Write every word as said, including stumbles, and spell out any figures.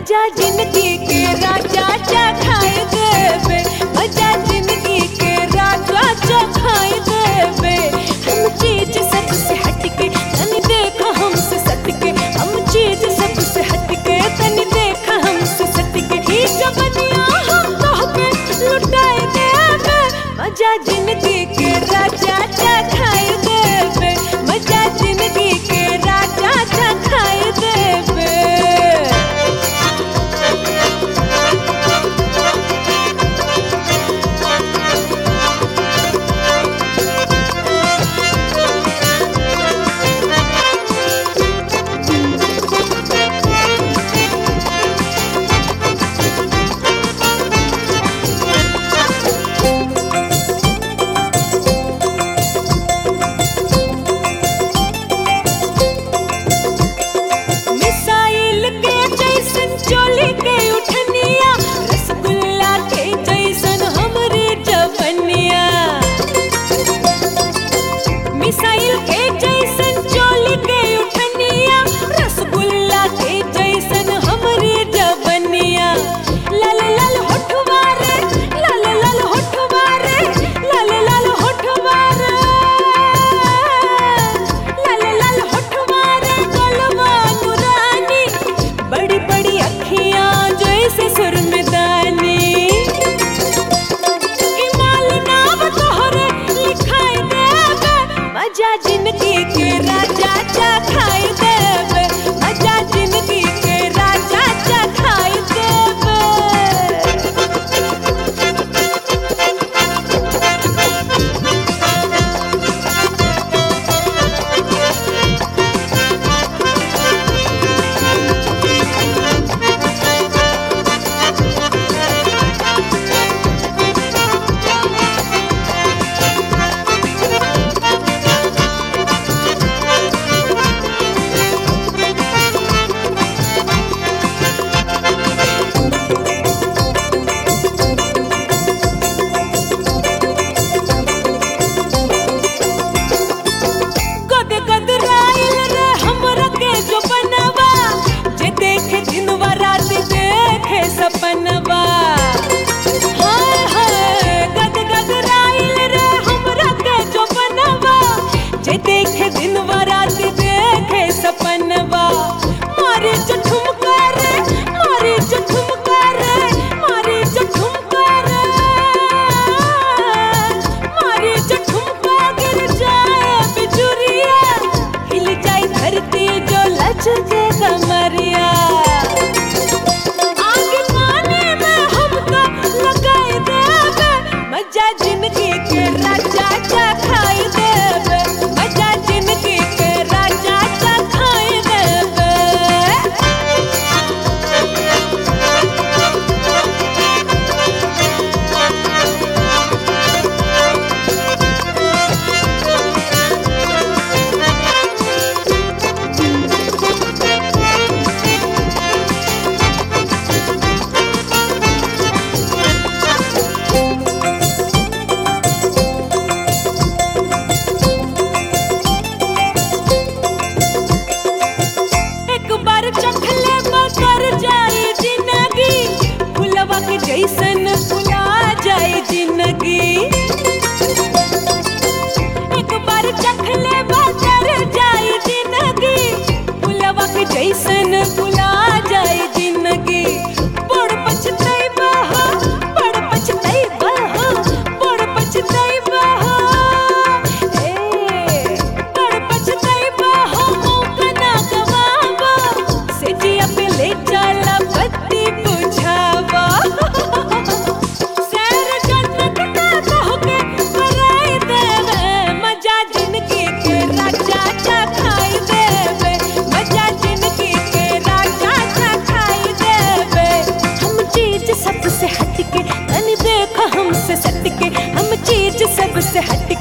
मजा जिंदगी के राजा चखाए देवे, मजा जिंदगी के राजा चखाए देवे। हम चीज सबसे हटके तनी देखा हमसे सटके, हम चीज सबसे हटके तनी देखा हमसे सटके। ही जवनिया हम तोहके लुटाए देवे, मजा जिंदगी के राजा चखाए देवे, मजा जिंदगी के राजा चखाए देवे। मिसाइल के जैसन चोली के उठनिया, रसगुल्ला के जैसन हमरी जवनिया। लाल लाल होठवा रे, लाल लाल होठवा रे, लाल लाल होठवा रे, लाल लाल होठवा रे, गलवा नुरानी, बड़ी बड़ी अखियां जैसे सुरमदानी। इमाल नाम तोहरे लिखाए देवे, मजा जिंदगी के राजा चखाए देवे, मजा जिंदगी के राजा चखाए देवे। सपनवा हाय हाय गद गद राइल रे हमरा के जो बनवा, जे देखे दिन व रात देखे सपनवा। मारे जो ठुमका रे, मारे जो ठुमका रे, मारे जो ठुमका रे, मारे जो ठुमका गिर जाए बिजुरिया, हिल जाए धरती जो लचके कमरिया। मजा जिंदगी के राजा चखाए देवे, मजा जिंदगी के राजा चखाए देवे। जैसन फुला जाए जिंदगी, एक बार चखले बदर जाए जिंदगी, फुलवा के जैसन फुला जाए जिंदगी। बड़ पछताइबा हो, बड़ पछताइबा हो, बड़ पछताइबा हो, ए बड़ पछताइबा हो, मौका ना गवावा, से जिया पे ले चला बत्ती बुझावा। सबसे हटके तनी देखा हमसे सटके, हम चीज सबसे हटके